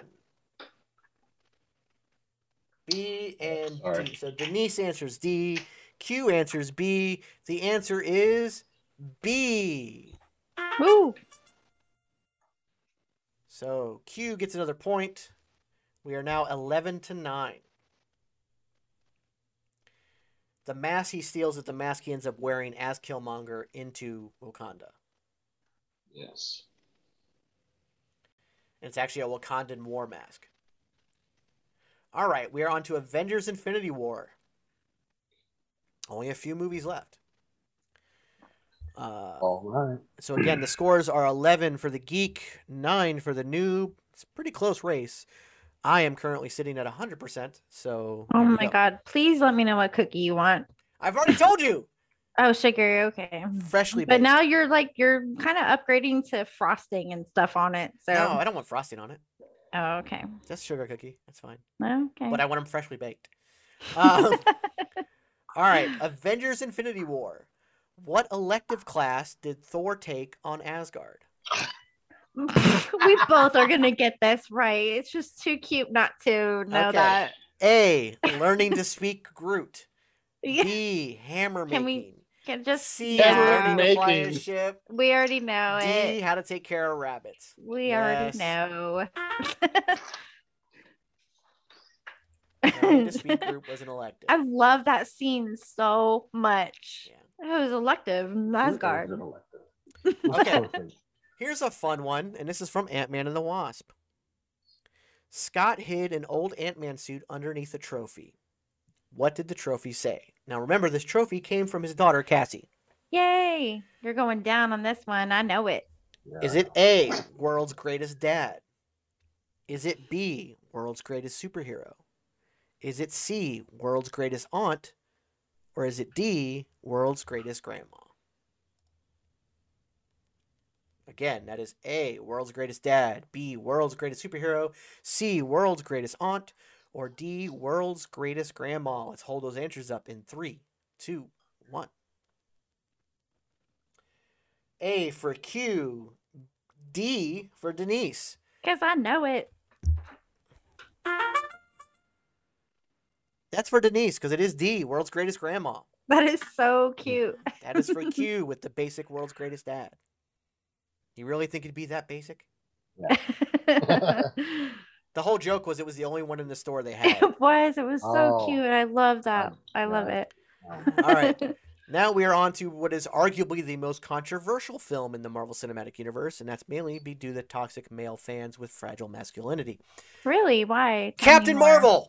B and
Sorry.
D. So Denise answers D. Q answers B. The answer is B.
Woo!
So Q gets another point. We are now 11-9. The mask he steals is the mask he ends up wearing as Killmonger into Wakanda.
Yes.
And it's actually a Wakandan war mask. All right, we are on to Avengers Infinity War. Only a few movies left.
All right.
So again, the scores are 11 for the geek, 9 for the noob. It's a pretty close race. I am currently sitting at 100%. So
Oh
here we
my
go.
God. Please let me know what cookie you want.
I've already told you.
Oh, sugar. Okay.
Freshly
But
baked.
now you're kind of upgrading to frosting and stuff on it. So,
No, I don't want frosting on it.
oh, okay.
Just sugar cookie. That's fine.
Okay.
But I want them freshly baked. All right, Avengers Infinity War. What elective class did Thor take on Asgard?
We both are gonna get this right. It's just too cute not to know
Okay.
that.
A. Learning to speak Groot.
Yeah.
B. Hammer
Can we-
making.
Can just
C.
Hammer
Learning to fly a
making.
ship.
we already know
D.
it.
How to take care of rabbits.
We already
Yes.
know.
Learning to speak Groot was an elective.
I love that scene so much.
Yeah.
It was elective in Asgard.
Okay. Here's a fun one, and this is from Ant-Man and the Wasp. Scott hid an old Ant-Man suit underneath a trophy. What did the trophy say? Now remember, this trophy came from his daughter, Cassie.
Yay! You're going down on this one. I know it.
Is it A, world's greatest dad? Is it B, world's greatest superhero? Is it C, world's greatest aunt? Or is it D, world's greatest grandma? Again, that is A, world's greatest dad, B, world's greatest superhero, C, world's greatest aunt, or D, world's greatest grandma. Let's hold those answers up in 3, 2, 1. A for Q, D for Denise.
Because I know it.
That's for Denise, because it is D, world's greatest grandma.
That is so cute.
That is for Q with the basic world's greatest dad. You really think it'd be that basic? The whole joke was it was the only one in the store they had.
It was. It was so
Oh.
cute. I love that. I love
Yeah.
it.
All right. Now we are on to what is arguably the most controversial film in the Marvel Cinematic Universe, and that's mainly due to toxic male fans with fragile masculinity.
Really? Why? Tell me
Captain
more.
Marvel!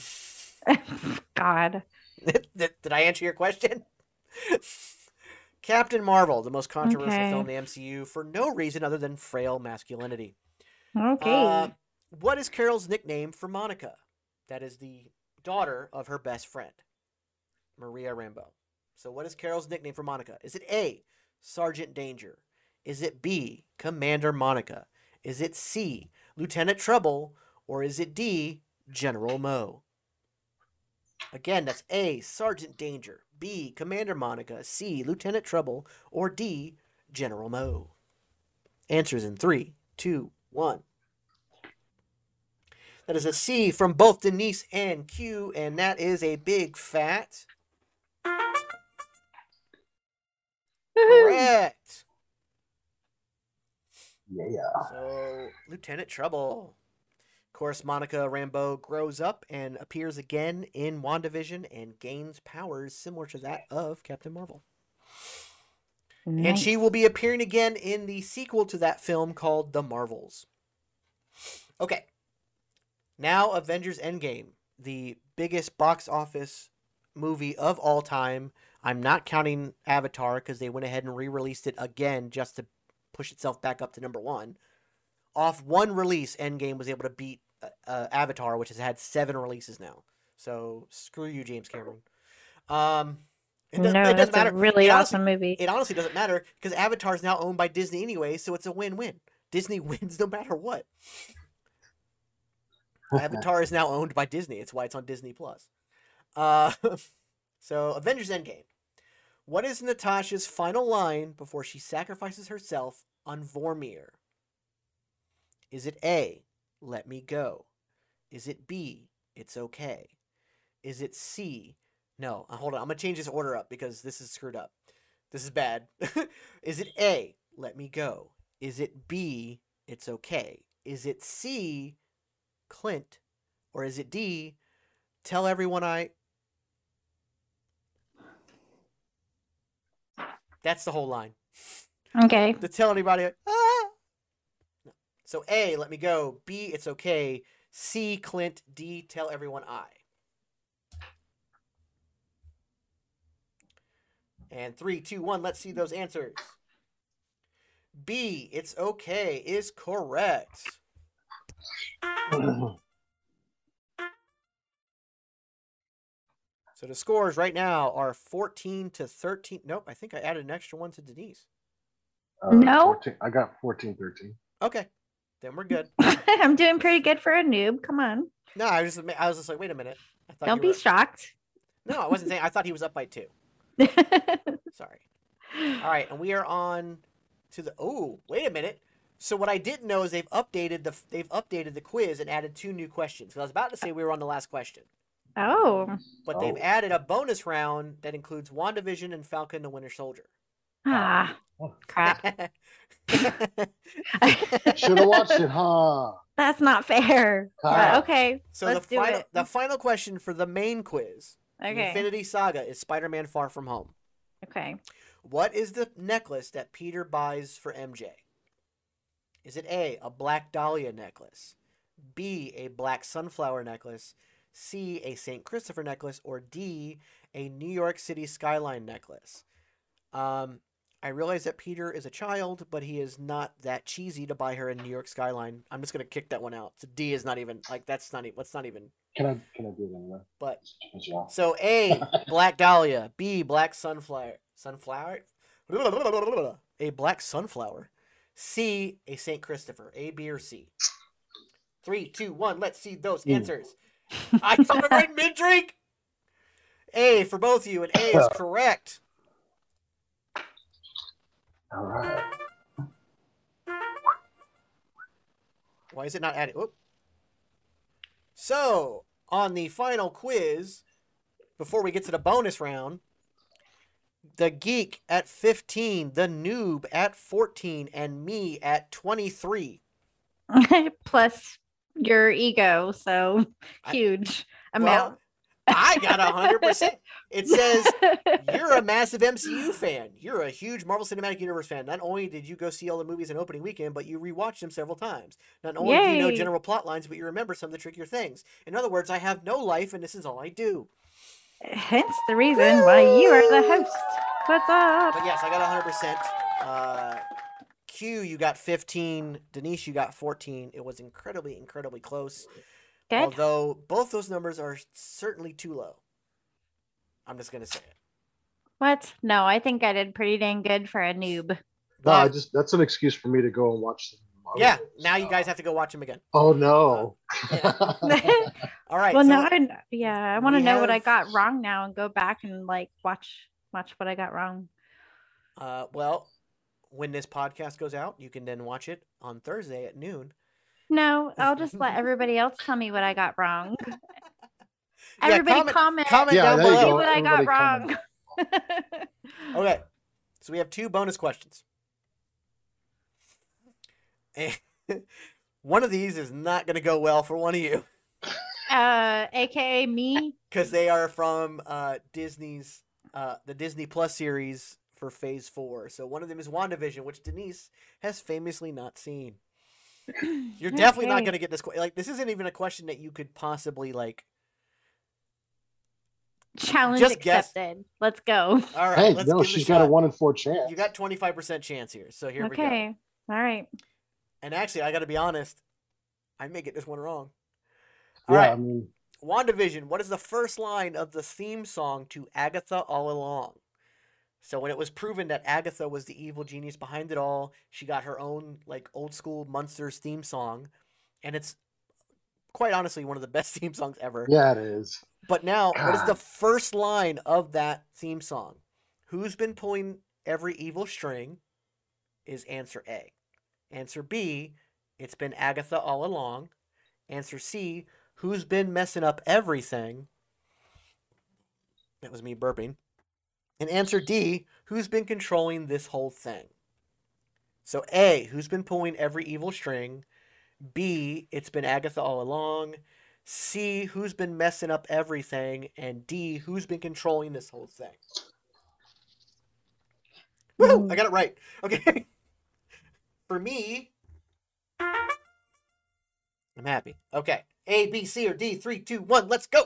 God.
Did I answer your question? Captain Marvel, the most controversial
Okay.
film in the MCU for no reason other than frail masculinity.
Okay.
What is Carol's nickname for Monica? That is the daughter of her best friend, Maria Rambeau. So what is Carol's nickname for Monica? Is it A, Sergeant Danger? Is it B, Commander Monica? Is it C, Lieutenant Trouble? Or is it D, General Mo? Again, that's A, Sergeant Danger, B, Commander Monica, C, Lieutenant Trouble, or D, General Mo. Answers in 3, 2, 1. That is a C from both Denise and Q, and that is a big fat correct.
Yeah.
So, Lieutenant Trouble. Of course, Monica Rambeau grows up and appears again in WandaVision and gains powers similar to that of Captain Marvel. And she will be appearing again in the sequel to that film called The Marvels. Okay. Now, Avengers Endgame, the biggest box office movie of all time. I'm not counting Avatar because they went ahead and re-released it again just to push itself back up to number 1. Off one release, Endgame was able to beat Avatar, which has had 7 releases now. So screw you, James Cameron. It
that's
doesn't matter.
a really
It
awesome movie.
It honestly doesn't matter because Avatar is now owned by Disney anyway, so it's a win-win. Disney wins no matter what. Avatar is now owned by Disney. It's why it's on Disney Plus. So Avengers Endgame. What is Natasha's final line before she sacrifices herself on Vormir? Is it A, let me go? Is it B, it's okay? Is it C? No, hold on. I'm going to change this order up because this is screwed up. This is bad. Is it A, let me go? Is it B, it's okay? Is it C, Clint? Or is it D, tell everyone I... That's the whole line.
Okay.
To tell anybody, ah! No. So A, let me go. B, it's okay. C, Clint. D, tell everyone I. And 3, 2, 1, let's see those answers. B, it's okay, is correct. So the scores right now are 14-13. Nope, I think I added an extra one to Denise.
No.
14, I got 14-13.
Okay, then we're good.
I'm doing pretty good for a noob. Come on.
No, I was just like, wait a minute. I thought
Don't
you
be
were...
shocked.
No, I wasn't saying. I thought he was up by 2. Sorry. All right, and we are on to the... Oh, wait a minute. So what I didn't know is they've updated the quiz and added 2 new questions. 'Cause I was about to say we were on the last question.
Oh.
But they've added a bonus round that includes WandaVision and Falcon and the Winter Soldier.
Ah. Crap.
Should have watched it, huh?
That's not fair. But okay.
So
let's do it.
the final question for the main quiz, the
Okay.
Infinity Saga, is Spider-Man Far From Home.
Okay.
What is the necklace that Peter buys for MJ? Is it A, a black dahlia necklace, B, a black sunflower necklace, C, a St. Christopher necklace, or D, a New York City skyline necklace? I realize that Peter is a child, but he is not that cheesy to buy her a New York skyline. I'm just gonna kick that one out. So D is not even like that's not even.
Can I do it anyway?
But
As well.
so A, black dahlia, B, black sunflower, a black sunflower, C, a St. Christopher, A, B, or C. 3, 2, 1. Let's see those answers. I thought it right mid-drink. A for both of you, and A is correct.
All right.
Why is it not adding? Oop. So, on the final quiz, before we get to the bonus round, the geek at 15, the noob at 14, and me at 23.
Plus your ego, so huge amount.
Well, I got 100%. It says you're a massive MCU fan. You're a huge Marvel Cinematic Universe fan. Not only did you go see all the movies in opening weekend, but you rewatched them several times. Not only do you know
Yay.
general plot lines, but you remember some of the trickier things. In other words, I have no life, and this is all I do.
Hence the reason why you are the host. What's up?
But yes, I got 100%. Q, you got 15. Denise, you got 14. It was incredibly, incredibly close.
Good.
Although both those numbers are certainly too low. I'm just going to say it.
What? No, I think I did pretty dang good for a noob.
No,
But,
that's an excuse for me to go and watch the Marvel
yeah,
movies.
now you guys have to go watch them again.
Oh no.
Yeah. All right.
Well,
so,
now I want to
we
know what I
have-
got wrong now and go back and like watch what I got wrong.
well, when this podcast goes out, you can then watch it on Thursday at noon.
No, I'll just let everybody else tell me what I got wrong.
Yeah,
Everybody comment
comment
Yeah,
down
there you
see
below.
go.
what I got
Everybody
wrong.
comment.
Okay. So we have 2 bonus questions. And one of these is not going to go well for one of you
AKA me.
because they are from Disney's the Disney Plus series for Phase 4. So one of them is WandaVision, which Denise has famously not seen. You're definitely not
Okay.
going to get this. Like, this isn't even a question that you could possibly like.
Challenge
Just guess.
accepted. Let's go.
All right,
Hey,
let's
no,
give it
she's
a
got a
shot.
1 in 4 chance.
You got 25% chance here. So here we go.
Okay. All right.
And actually, I got to be honest, I may get this one wrong. All
Yeah,
right,
I mean,
WandaVision. What is the first line of the theme song to Agatha All Along? So when it was proven that Agatha was the evil genius behind it all, she got her own like old school Munsters theme song, and it's quite honestly one of the best theme songs ever.
yeah, it is.
But now, what is
God.
the first line of that theme song? Who's been pulling every evil string? Is answer A. Answer B, it's been Agatha all along. Answer C, who's been messing up everything? That was me burping. And answer D, who's been controlling this whole thing? So A, who's been pulling every evil string? B, it's been Agatha all along. C, who's been messing up everything? And D, who's been controlling this whole thing? Woo! I got it right. Okay. For me, I'm happy. Okay. A, B, C, or D. 3, 2, 1. Let's go.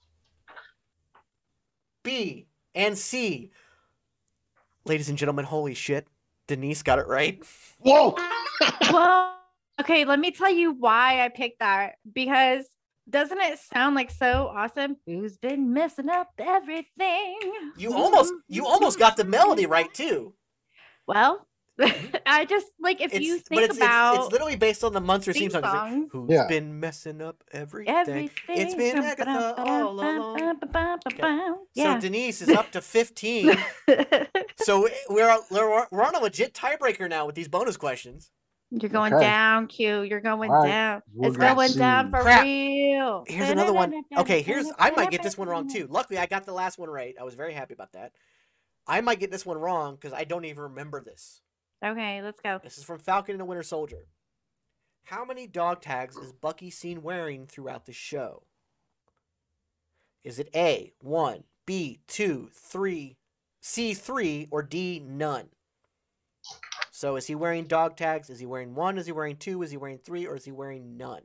B and C. Ladies and gentlemen, holy shit. Denise got it right.
Whoa!
Well, okay, let me tell you why I picked that. Because doesn't it sound like so awesome? Who's been messing up everything?
You almost got the melody right too.
Well, I just like if you think about
it's literally based on the Munster theme song.
songs.
Who's been messing up everything?
Everything.
It's been Agatha all along.
Yeah.
So Denise is up to 15. So we're on a legit tiebreaker now with these bonus questions.
You're going
Okay.
down, Q. You're going
All right.
down.
We're
It's
gonna
going
see.
down for
Crap.
real.
Here's another one. Okay, I might get this one wrong too. Luckily, I got the last one right. I was very happy about that. I might get this one wrong because I don't even remember this.
Okay, let's go.
This is from Falcon and the Winter Soldier. How many dog tags is Bucky seen wearing throughout the show? Is it A, 1, B, 2, 3, C, 3, or D, none? So is he wearing dog tags? Is he wearing 1? Is he wearing 2? Is he wearing 3? Or is he wearing none?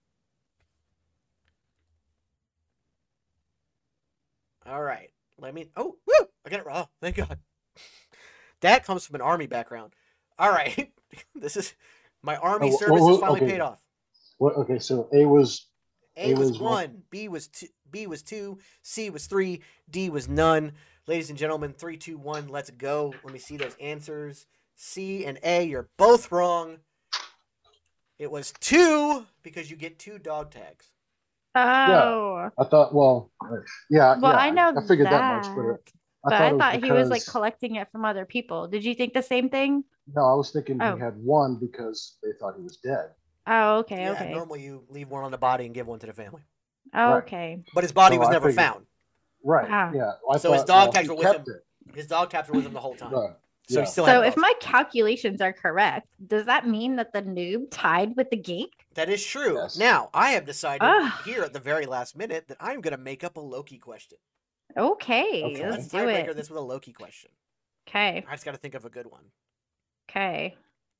All right. Oh, woo! I got it wrong. Thank God. That comes from an Army background. All right. This is my Army service has finally paid off.
What? Okay, so A was
A was 1, B was 2, C was 3, D was none. Ladies and gentlemen, 3, 2, 1, let's go. Let me see those answers. C and A, you're both wrong. It was 2 because you get 2 dog tags.
Oh.
I thought. Well, yeah.
Well,
yeah,
I know
I figured that much,
But
I
I
thought,
thought he was like
because-
collecting it from other people. Did you think the same thing?
No, I was thinking
Oh.
he had 1 because they thought he was dead.
Oh, okay,
Yeah,
okay.
normally you leave 1 on the body and give 1 to the family.
Oh,
Right.
okay.
But his body
So
was
I
never
figured-
found.
Right.
Ah.
Yeah.
So his
thought,
dog
well,
tags
he
were with
kept
him.
it.
His dog tags were with him the whole time.
Right.
So
Yeah.
he still
So
had
if
both.
my calculations are correct, does that mean that the noob tied with the geek?
That is true.
Yes.
Now, I have decided
Ah.
here at the very last minute that I'm going to make up a Loki question.
Okay,
Okay.
let's
Let's
do
tiebreaker
it.
this with a Loki question.
Okay,
I just got to think of a good one.
okay.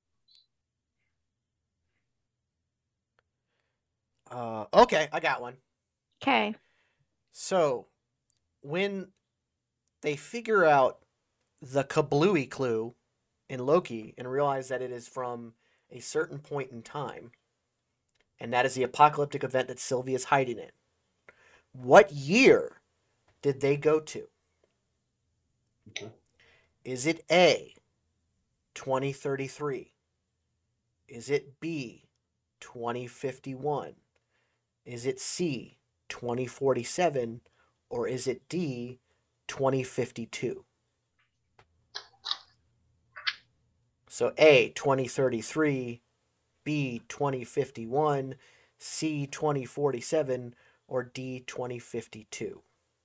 Okay, I got one.
Okay.
So, when they figure out the Kablooey clue in Loki and realize that it is from a certain point in time, and that is the apocalyptic event that Sylvie is hiding in, what year did they go to?
Okay.
Is it A, 2033? Is it B, 2051? Is it C, 2047? Or is it D, 2052? So A, 2033, B, 2051, C, 2047, or D, 2052?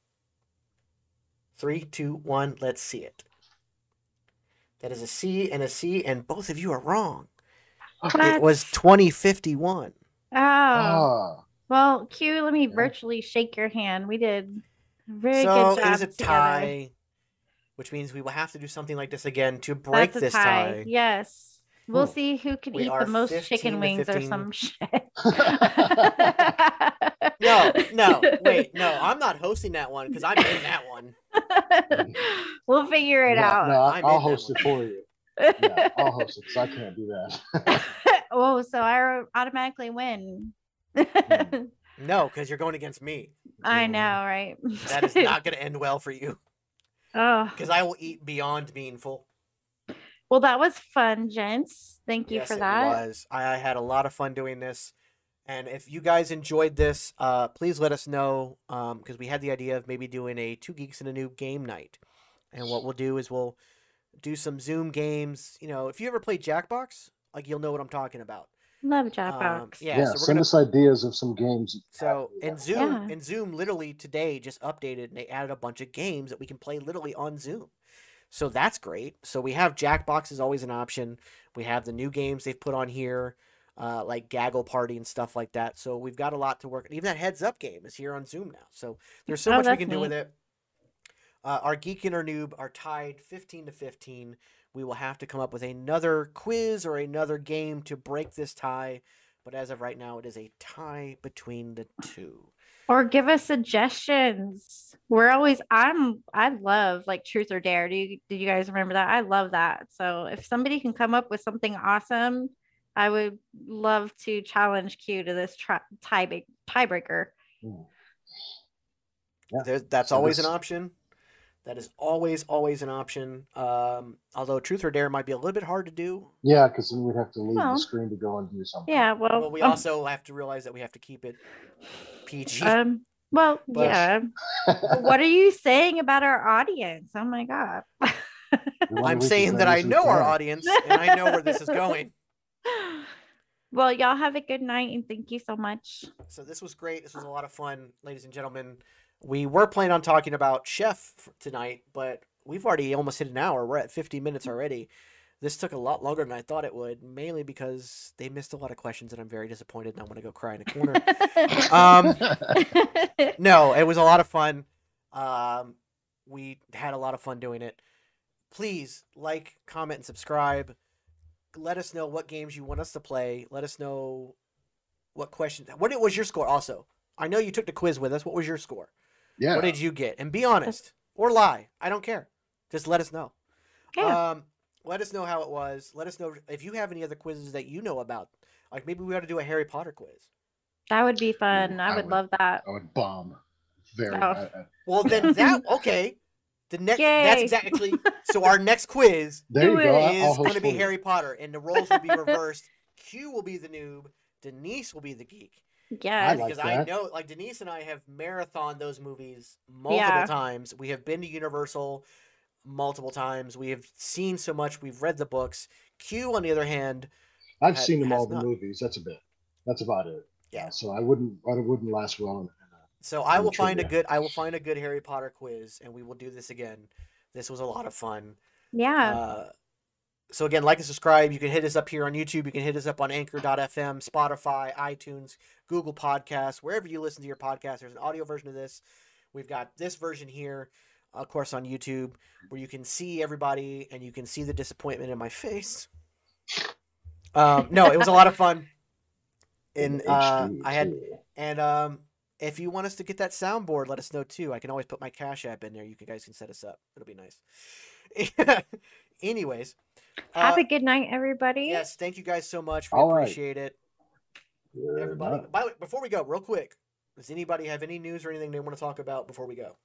3, 2, 1, let's see it. That is a C and a C, and both of you are wrong. It was 2051.
Oh,
Ah.
well, Q, let me
Yeah.
virtually shake your hand. We did a very
So
good
it
job
is a
together.
tie, which means we will have to do something like this again to break
That's a
this
tie.
tie.
Yes. We'll
Hmm.
see who can
We
eat
are
the most
15
chicken
to
wings or
15.
some shit.
No, wait, no, I'm not hosting that one because I'm in that one.
We'll figure it
No,
out.
no,
I'm in
I'll
that
host
one.
it for you. Yeah, I'll host it because I can't do that.
Oh, so I automatically win.
No, because you're going against me.
I know, right?
That is not going to end well for you
Oh,
because I will eat beyond being full.
well, that was fun, gents. Thank you
Yes,
for
it
that.
was. I had a lot of fun doing this. And if you guys enjoyed this, please let us know because we had the idea of maybe doing a Two Geeks and a Noob game night. And what we'll do is we'll do some Zoom games. You know, if you ever played Jackbox, like you'll know what I'm talking about.
Love Jackbox.
Yeah,
Yeah,
so we're
send
gonna.
us ideas of some games.
So and Zoom
Yeah.
and Zoom literally today just updated and they added a bunch of games that we can play literally on Zoom. So that's great. So we have Jackbox is always an option. We have the new games they've put on here, like Gaggle Party and stuff like that. So we've got a lot to work. Even that Heads Up game is here on Zoom now. So there's so
Oh,
much we
that's
can do with
neat.
it. Our Geek and our Noob are tied 15-15. We will have to come up with another quiz or another game to break this tie. But as of right now, it is a tie between the two.
Or give us suggestions. I love like Truth or Dare. Did you guys remember that? I love that. So if somebody can come up with something awesome, I would love to challenge Q to this tiebreaker.
Yeah.
That's
So
always an
this-
option. That is always an option. Although Truth or Dare might be a little bit hard to do.
Yeah, because then we'd have to leave
Well,
the screen to go and do something.
Yeah, well,
Well, we also have to realize that we have to keep it PG.
well,
But-
yeah. What are you saying about our audience? Oh my God.
We wanna
I'm
reach as
saying that
many
I
as we
know our
can.
audience and I know where this is going.
Well, y'all have a good night and thank you so much.
So this was great. This was a lot of fun, ladies and gentlemen. We were planning on talking about Chef tonight, but we've already almost hit an hour. We're at 50 minutes already. This took a lot longer than I thought it would, mainly because they missed a lot of questions and I'm very disappointed and I want to go cry in a corner. No, it was a lot of fun. We had a lot of fun doing it. Please like, comment, and subscribe. Let us know what games you want us to play. Let us know what questions. What was your score also? I know you took the quiz with us. What was your score?
Yeah.
What did you get? And be honest or lie. I don't care. Just let us know.
Yeah.
Let us know how it was. Let us know if you have any other quizzes that you know about. Like maybe we ought to do a Harry Potter quiz.
That would be fun. I
I
would
would-
love that.
I would bomb. Very.
Oh.
Well, then okay. The next
Yay.
that's exactly so our next quiz
There you
Do
go.
it.
I'll
is
host
going to be
for you.
Harry Potter and the roles will be reversed. Q will be the noob, Denise will be the geek.
Yeah.
I like
Because I
that.
know like Denise and I have marathoned those movies multiple
Yeah.
times. We have been to Universal multiple times. We have seen so much. We've read the books. Q on the other hand,
I've seen them
has
all the
not.
movies. That's about it.
Yeah.
So I wouldn't last well in
so I will find
trivia.
I will find a good Harry Potter quiz and we will do this again. This was a lot of fun.
Yeah.
So again, like and subscribe. You can hit us up here on YouTube. You can hit us up on Anchor.fm, Spotify, iTunes, Google Podcasts, wherever you listen to your podcast. There's an audio version of this. We've got this version here, of course, on YouTube, where you can see everybody and you can see the disappointment in my face. No, it was a lot of fun. And
HD
I had,
too.
and if you want us to get that soundboard, let us know too. I can always put my Cash App in there. You guys can set us up. It'll be nice. Anyways.
Have a good night, everybody.
Yes, thank you guys so much. We
All right.
appreciate it.
Good
Everybody.
night.
By the way, before we go, real quick, does anybody have any news or anything they want to talk about before we go?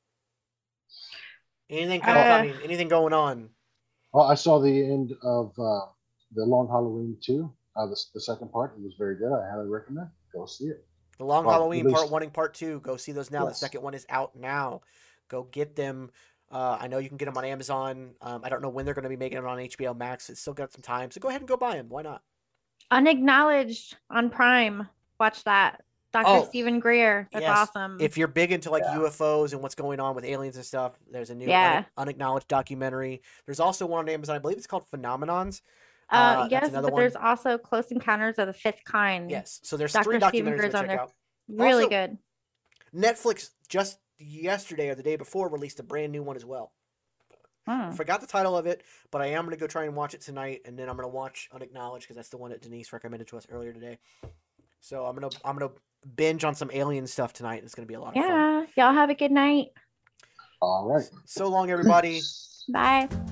Anything anything going on?
Well, I saw the end of the Long Halloween 2. The second part. It was very good. I highly recommend. Go see it.
The Long
Well,
Halloween
at
Part
least-
1 and Part 2. Go see those now. The
Yes.
second one is out now. Go get them. I know you can get them on Amazon. I don't know when they're going to be making it on HBO Max. It's still got some time. So go ahead and go buy them. Why not?
Unacknowledged on Prime. Watch that. Dr.
Oh,
Stephen Greer. That's
yes.
awesome.
If you're big into like
Yeah.
UFOs and what's going on with aliens and stuff, there's a new
Yeah.
unacknowledged documentary. There's also one on Amazon. I believe it's called Phenomenons. That's
yes,
another
but
one.
there's also Close Encounters of the Fifth Kind.
Yes. So there's
Dr.
three
Stephen
documentaries
Greer's
to
on
check
there.
out.
Really
Also-
good.
Netflix just yesterday or the day before released a brand new one as well.
Hmm.
Forgot the title of it, but I am going to go try and watch it tonight, and then I'm going to watch Unacknowledged because that's the one that Denise recommended to us earlier today. So I'm gonna binge on some alien stuff tonight. It's going to be a lot of fun.
Yeah. Y'all have a good night.
All right.
So long, everybody.
Bye.